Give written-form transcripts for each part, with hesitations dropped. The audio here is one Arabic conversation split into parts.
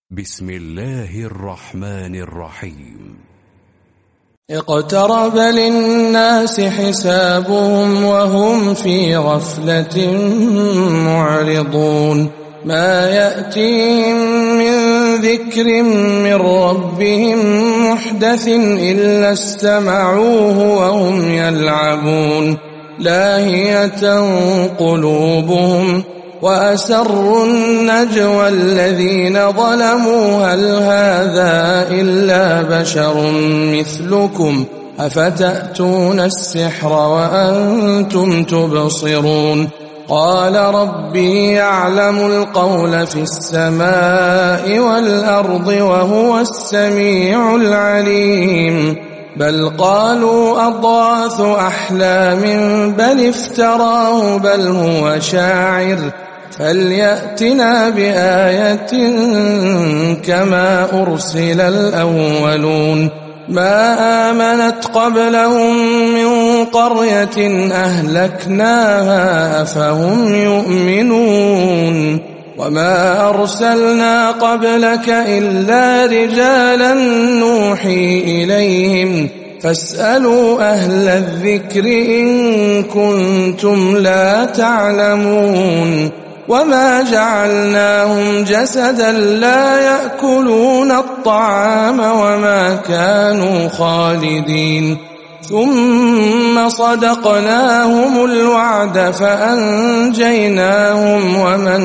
بسم الله الرحمن الرحيم. اقترب للناس حسابهم وهم في غفلة معرضون. ما يأتيهم من ذكر من ربهم محدث إلا استمعوه وهم يلعبون. لاهية قلوبهم وأسروا النجوى الذين ظلموا هل هذا إلا بشر مثلكم أفتأتون السحر وأنتم تبصرون. قال ربي يعلم القول في السماء والأرض وهو السميع العليم. بل قالوا أضغاث أحلام بل افتراه بل هو شاعر فليأتنا بآية كما أرسل الأولون. ما آمنت قبلهم من قرية أهلكناها أفهم يؤمنون. وما أرسلنا قبلك إلا رجالا نوحي إليهم فاسألوا أهل الذكر إن كنتم لا تعلمون. وما جعلناهم جسدا لا يأكلون الطعام وما كانوا خالدين. ثم صدقناهم الوعد فأنجيناهم ومن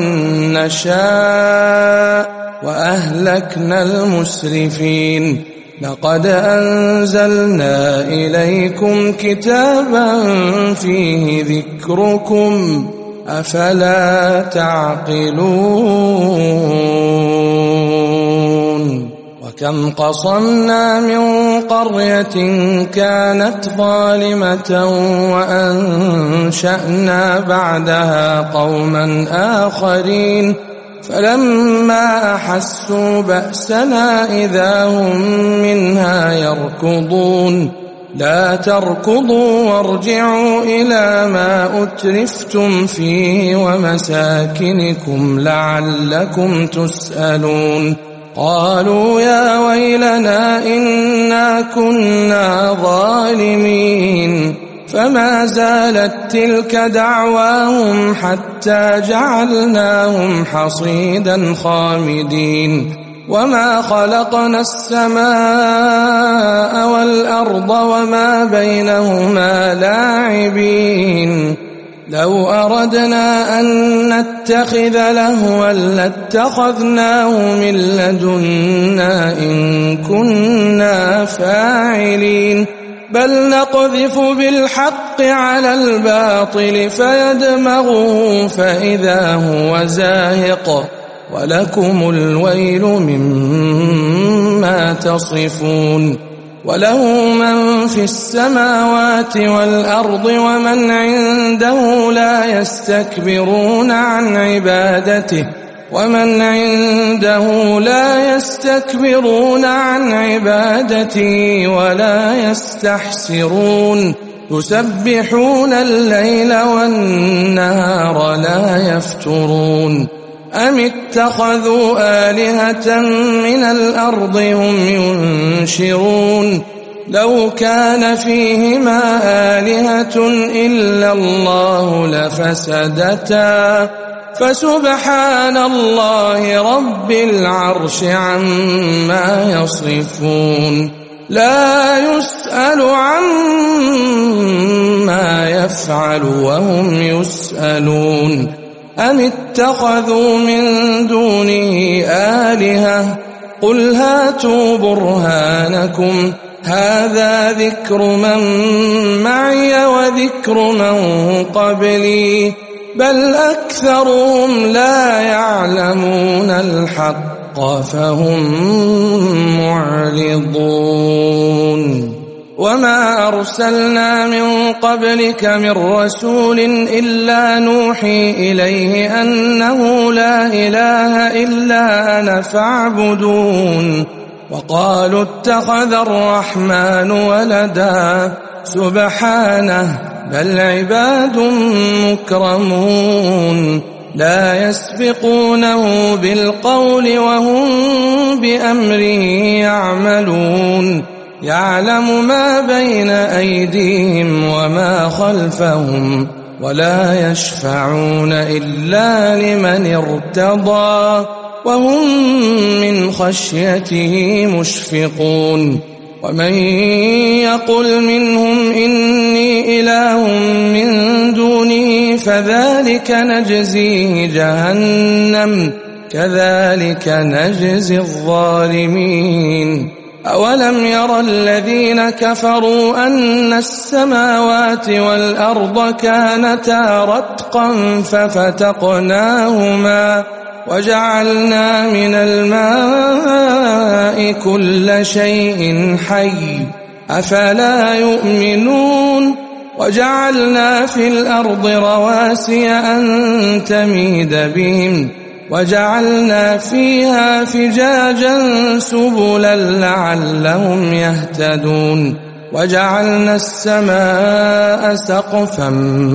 نشاء وأهلكنا المسرفين. لقد أنزلنا إليكم كتابا فيه ذكركم أفلا تعقلون. وكم قصمنا من قرية كانت ظالمة وأنشأنا بعدها قوما آخرين فلما أحسوا بأسنا إذا هم منها يركضون. لا تركضوا وارجعوا إلى ما أترفتم فيه ومساكنكم لعلكم تسألون. قالوا يا ويلنا إنا كنا ظالمين. فما زالت تلك دعواهم حتى جعلناهم حصيدا خامدين. وما خلقنا السماء والأرض وما بينهما لاعبين. لو أردنا أن نتخذ لهوا لاتخذناه من لدنا إن كنا فاعلين. بل نقذف بالحق على الباطل فيدمغه فإذا هو زاهق ولكم الويل مما تصفون. وله من في السماوات والأرض ومن عنده لا يستكبرون عن عبادته ولا يستحسرون. يسبحون الليل والنهار لا يفترون. أم اتخذوا آلهة من الأرض هم ينشرون. لو كان فيهما آلهة إلا الله لفسدتا فسبحان الله رب العرش عما يصفون. لا يسأل عما يفعل وهم يسألون. أم اتخذوا من دونه آلهة قل هاتوا برهانكم هذا ذكر من معي وذكر من قبلي بل أكثرهم لا يعلمون الحق فهم معرضون. وما أرسلنا من قبلك من رسول إلا نوحي إليه أنه لا إله إلا أنا فاعبدون. وقالوا اتخذ الرحمن ولدا سبحانه بل عباد مكرمون لا يسبقونه بالقول وهم بأمره يعملون يعلم ما بين أيديهم وما خلفهم ولا يشفعون إلا لمن ارتضى وهم من خشيته مشفقون ومن يقل منهم إني إله من دونه فذلك نجزيه جهنم كذلك نجزي الظالمين أولم ير الذين كفروا أن السماوات والأرض كانتا رتقا ففتقناهما وجعلنا من الماء كل شيء حي أفلا يؤمنون وجعلنا في الأرض رواسي أن تميد بهم وجعلنا فيها فجاجا سبلا لعلهم يهتدون وجعلنا السماء سقفا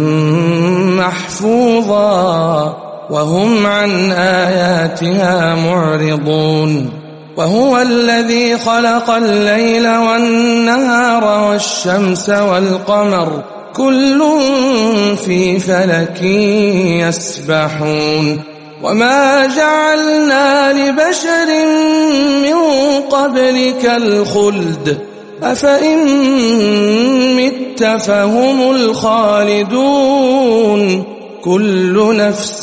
محفوظا وهم عن آياتها معرضون وهو الذي خلق الليل والنهار والشمس والقمر كل في فلك يسبحون وما جعلنا لبشر من قبلك الخلد أفإن مت فهم الخالدون كل نفس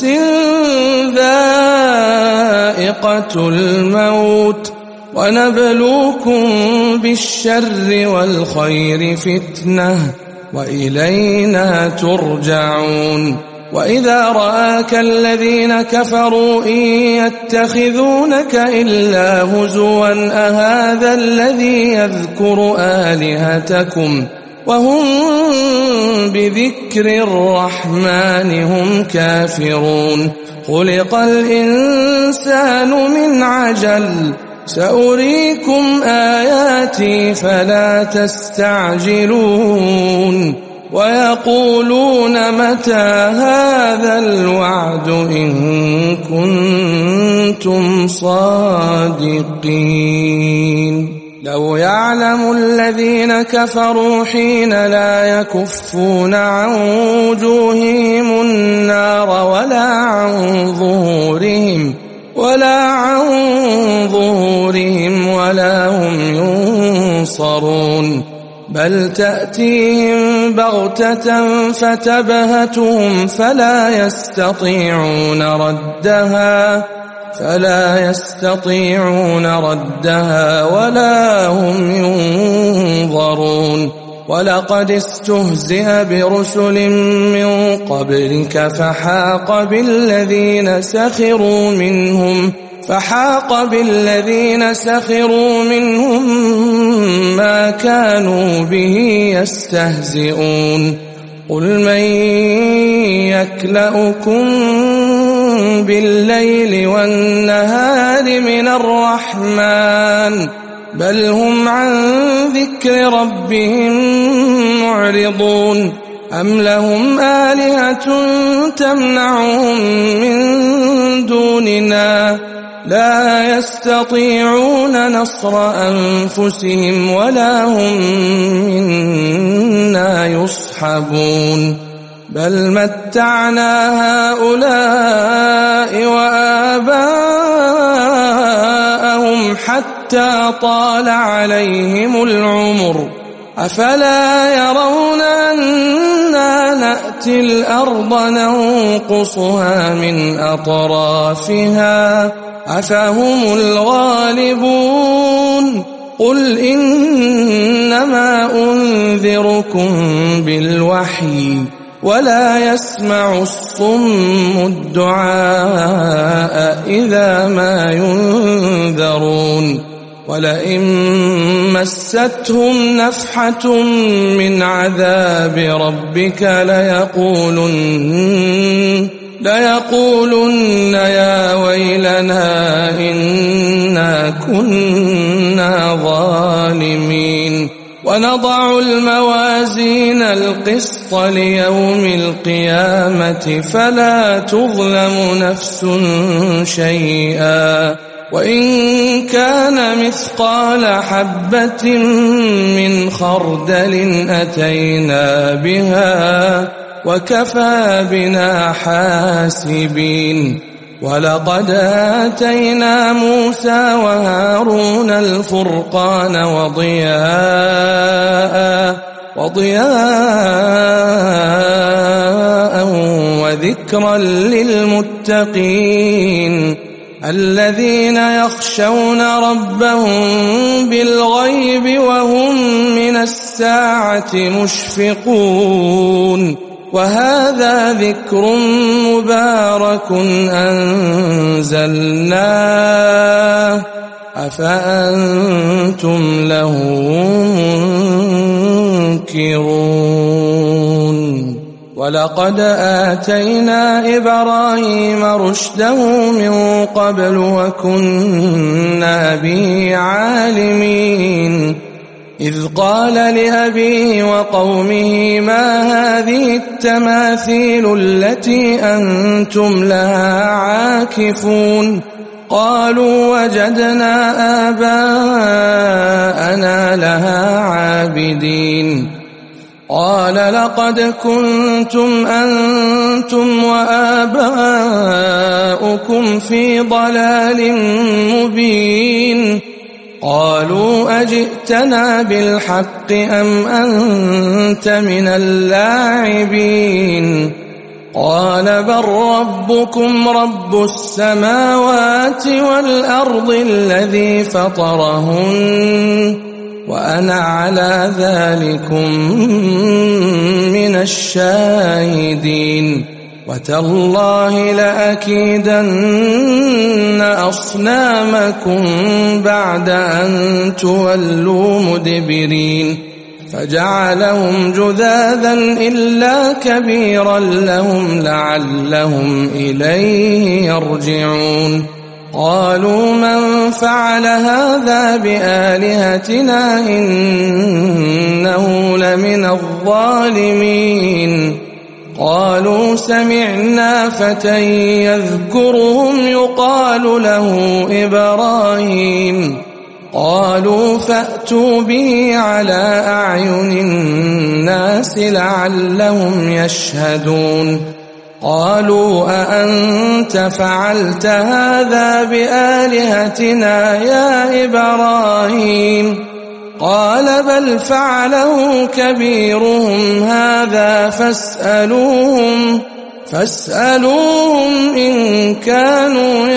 ذائقة الموت ونبلوكم بالشر والخير فتنة وإلينا ترجعون وإذا رآك الذين كفروا إن يتخذونك إلا هزوا أهذا الذي يذكر آلهتكم وهم بذكر الرحمن هم كافرون خلق الإنسان من عجل سأريكم آياتي فلا تستعجلون ويقولون متى هذا الوعد إن كنتم صادقين لو يعلم الذين كفروا حين لا يكفون عن وجوههم النار ولا عن ظهورهم ولا هم ينصرون بل تأتيهم بغتة فتبهتهم فلا يستطيعون ردها ولا هم ينظرون ولقد استهزئ برسل من قبلك فحاق بالذين سخروا منهم ما كانوا به يستهزئون قل من يكلؤكم بالليل والنهار من الرحمن بل هم عن ذكر ربهم معرضون أم لهم آلهة تمنعهم من دوننا لا يستطيعون نصر أنفسهم ولا هم منا يصحبون بل متعنا هؤلاء وآباءهم حتى طال عليهم العمر أفلا يرون أنا نأتي الأرض ننقصها من أطرافها أفهم الغالبون قل إنما أنذركم بالوحي ولا يسمع الصم الدعاء إذا ما ينذرون ولئن مستهم نفحة من عذاب ربك ليقولن يا ويلنا إنا كنا ظالمين ونضع الموازين القسط ليوم القيامة فلا تظلم نفس شيئا وإن كان مثقال حبة من خردل أتينا بها وكفى بنا حاسبين ولقد آتينا موسى وهارون الفرقان وضياء وذكرا للمتقين الذين يخشون ربهم بالغيب وهم من الساعة مشفقون وهذا ذكر مبارك أنزلناه أفأنتم له منكرون ولقد آتينا إبراهيم رشده من قبل وكنا به عالمين إذ قال لأبيه وقومه ما هذه التماثيل التي أنتم لها عاكفون قالوا وجدنا آباءنا لها عابدين قال لقد كنتم أنتم وآباؤكم في ضلال مبين قالوا أجئتنا بالحق أم أنت من اللاعبين قال بل ربكم رب السماوات والأرض الذي فطرهن وأنا على ذلكم من الشاهدين وتالله لأكيدن أصنامكم بعد أن تولوا مدبرين فجعلهم جذاذا إلا كبيرا لهم لعلهم إليه يرجعون قالوا من فعل هذا بآلهتنا إنه لمن الظالمين قالوا سمعنا فتى يذكرهم يقال له إبراهيم قالوا فأتوا به على أعين الناس لعلهم يشهدون قالوا أأنت فعلت هذا بآلهتنا يا إبراهيم قال بل فعله كبيرهم هذا فاسألوهم إن كانوا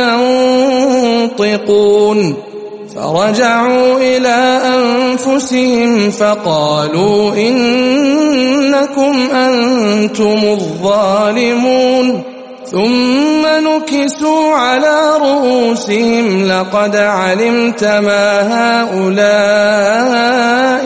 ينطقون فرجعوا إلى أنفسهم فقالوا إنكم أنتم الظالمون ثم نكسوا على رؤوسهم لقد علمت ما هؤلاء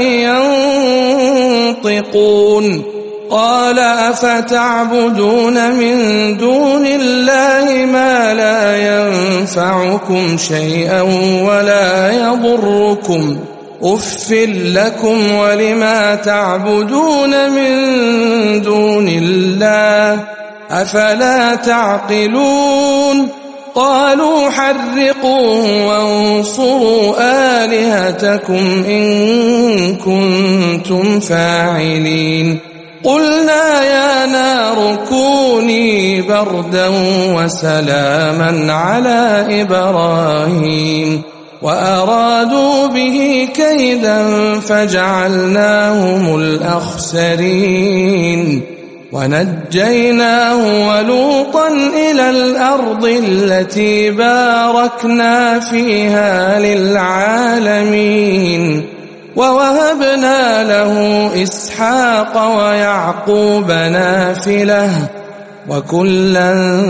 ينطقون قال أفتعبدون من دون الله ما لا ينفعكم شيئا ولا يضركم أف لكم ولما تعبدون من دون الله أفلا تعقلون قالوا حرقوه وانصروا آلهتكم إن كنتم فاعلين قلنا يا نار كوني بردا وسلاما على إبراهيم وأرادوا به كيدا فجعلناهم الأخسرين ونجيناه ولوطا إلى الأرض التي باركنا فيها للعالمين ووهبنا له إسحاق ويعقوب نافلة وكلا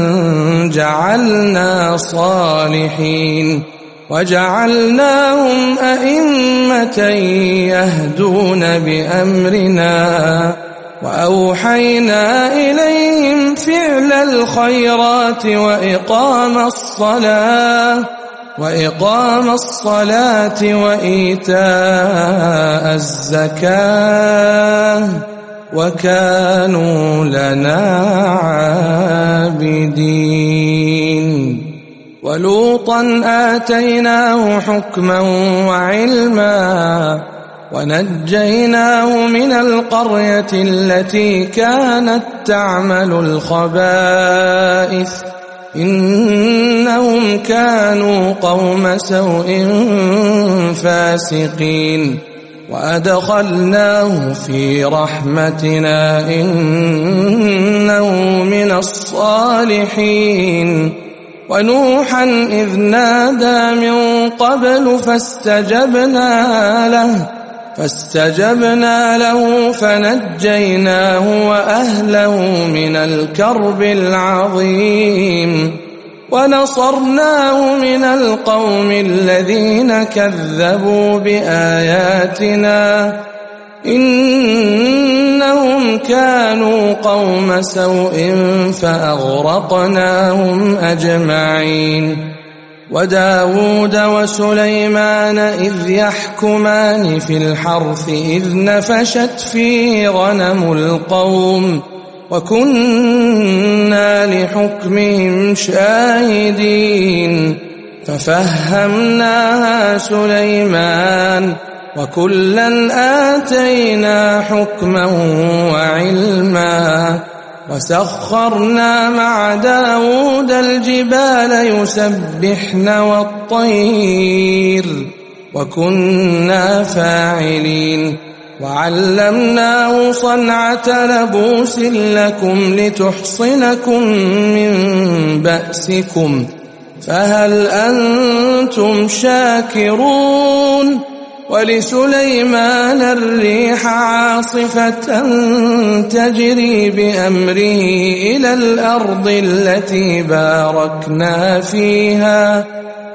جعلنا صالحين وجعلناهم أئمة يهدون بأمرنا وأوحينا إليهم فعل الخيرات وإقام الصلاة وإقام الصلاة وإيتاء الزكاة وكانوا لنا عابدين. ولوطا آتيناه حكما وعلما ونجيناه من القرية التي كانت تعمل الخبائث إنهم كانوا قوم سوء فاسقين. وأدخلناه في رحمتنا إنه من الصالحين. ونوحا إذ نادى من قبل فاستجبنا له فنجيناه وأهله من الكرب العظيم ونصرناه من القوم الذين كذبوا بآياتنا إنهم كانوا قوم سوء فأغرقناهم أجمعين. وداود وسليمان إذ يحكمان في الحرث إذ نفشت فيه غنم القوم وكنا لحكمهم شاهدين. ففهمناها سليمان وكلا آتينا حكما وعلما وسخرنا مع داود الجبال يسبحن والطير وكنا فاعلين. وعلمناه صنعة لبوس لكم لتحصنكم من بأسكم فهل أنتم شاكرون. ولسليمان الريح عاصفة تجري بأمره إلى الأرض التي باركنا فيها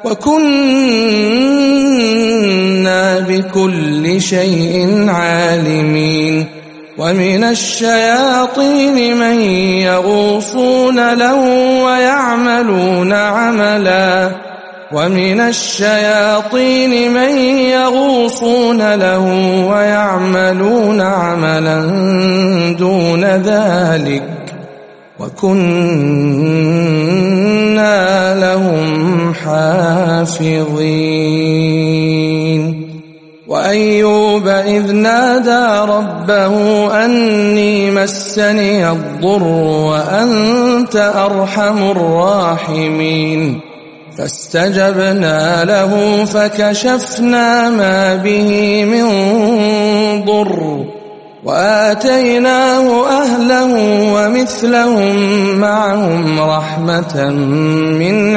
وكنا بكل شيء عالمين. ومن الشياطين من يغوصون له ويعملون عملا دون ذلك وكنا لهم حافظين. وأيوب إذ نادى ربه أني مسني الضر وأنت أرحم الراحمين فاستجبنا له فكشفنا ما به من ضر وآتيناه أهله ومثلهم معهم رحمة من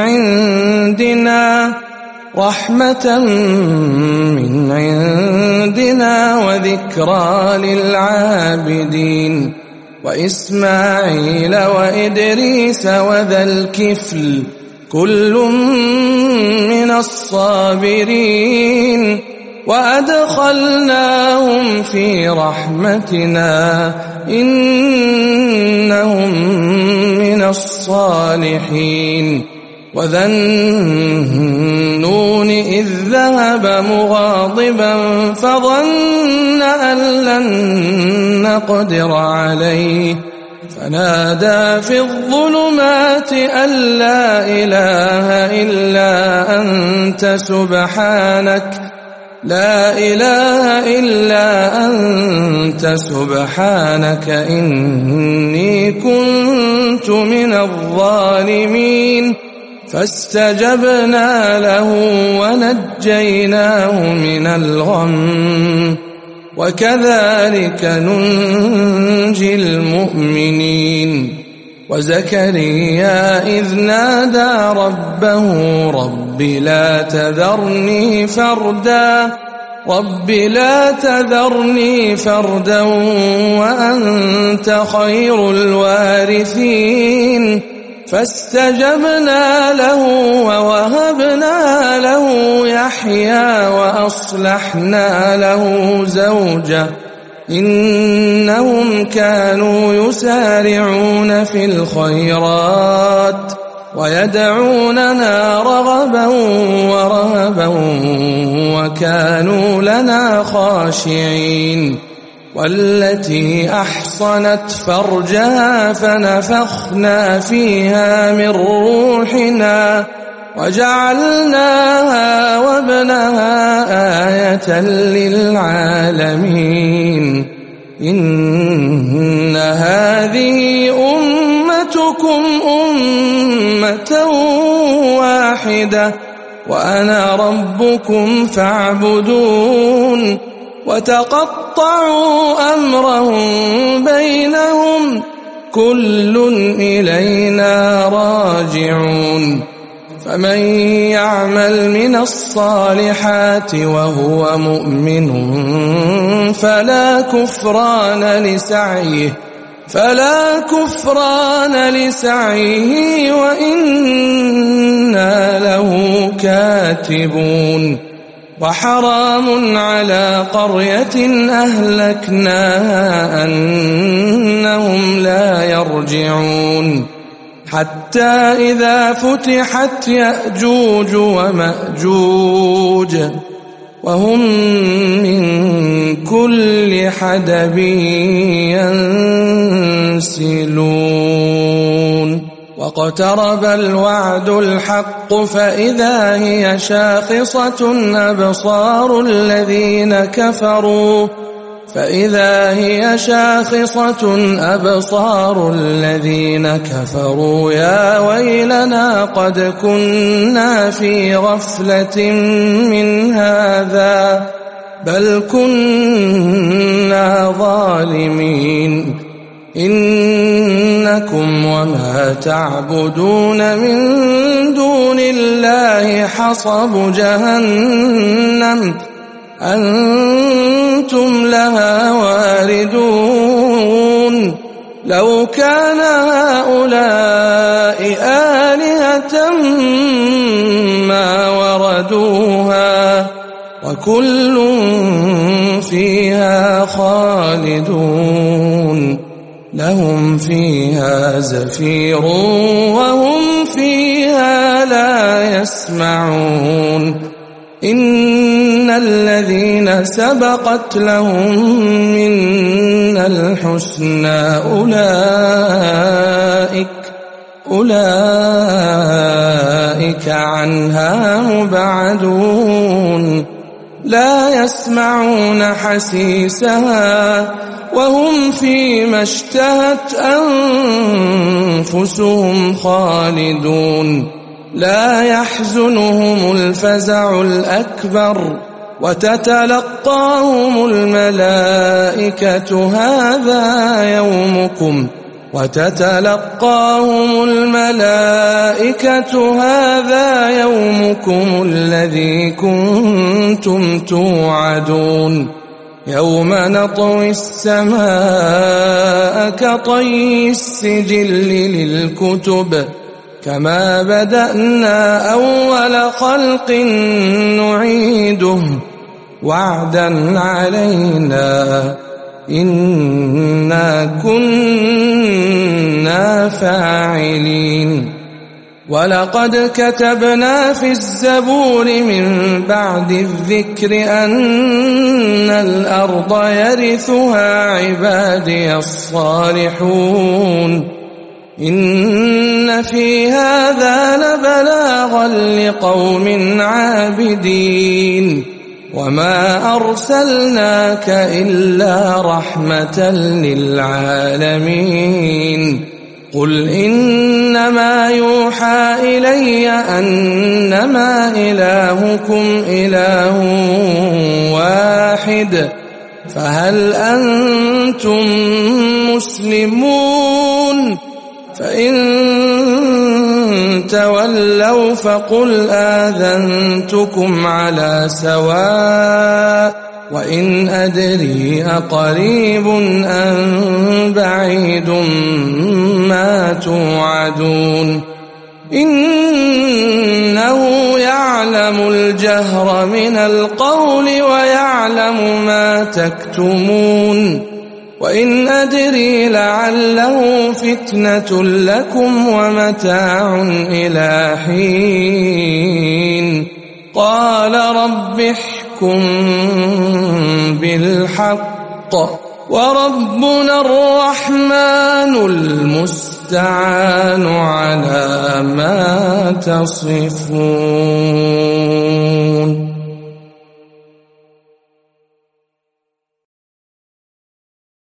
عندنا وذكرى للعابدين. وإسماعيل وإدريس وذا الكفل كل من الصابرين وأدخلناهم في رحمتنا إنهم من الصالحين. وذا النون إذ ذهب مغاضبا فظن أن لن نقدر عليه فنادى في الظلمات أن لا إله إلا أنت سبحانك إني كنت من الظالمين. فاستجبنا له ونجيناه من الغم وكذلك ننجي المؤمنين. وزكريا إذ نادى ربه رب لا تذرني فردا وأنت خير الوارثين فاستجبنا له ووهبنا له يحيى وأصلحنا له زوجه إنهم كانوا يسارعون في الخيرات ويدعوننا رغبا ورهبا وكانوا لنا خاشعين والتي أحصنت فرجها فنفخنا فيها من روحنا وجعلناها وابنها آية للعالمين إن هذه أمتكم أمة واحدة وأنا ربكم فاعبدون وتقطعوا أمرهم بينهم كل إلينا راجعون فمن يعمل من الصالحات وهو مؤمن فلا كفران لسعيه وإنا له كاتبون وحرام على قرية أهلكناها أنهم لا يرجعون حتى إذا فتحت يأجوج ومأجوج وهم من كل حدب ينسلون واقترب الوعد الحق فإذا هي شاخصة أبصار الذين كفروا يا ويلنا قد كنا في غفلة من هذا بل كنا ظالمين إنكم وما تعبدون من دون الله حصب جهنم أنتم لها واردون لو كان هؤلاء آلهة ما وردوها وكل فيها خالدون لهم فيها زفير وهم فيها لا يسمعون إن الذين سبقت لهم منا الحسنى أولئك عنها مبعدون لا يسمعون حسيسها وهم فيما اشتهت أنفسهم خالدون لا يحزنهم الفزع الأكبر وتتلقاهم الملائكة هذا يومكم الذي كنتم توعدون يوم نطوي السماء كطي السجل للكتب كما بدأنا أول خلق نعيده وعدا علينا إنا كنا فاعلين ولقد كتبنا في الزبور من بعد الذكر أن الأرض يرثها عبادي الصالحون إن في هذا لبلاغا لقوم عابدين وما أرسلناك إلا رحمة للعالمين قل إنما يوحى إلي أنما إلهكم إله واحد فهل أنتم مسلمون فإن تولوا فقل آذنتكم على سواء وإن أدري أقريب أم بعيد ما توعدون إنه يعلم الجهر من القول ويعلم ما تكتمون وإن أدري لعله فتنة لكم ومتاع إلى حين قال رب احكم بالحق وربنا الرحمن المستعان على ما تصفون.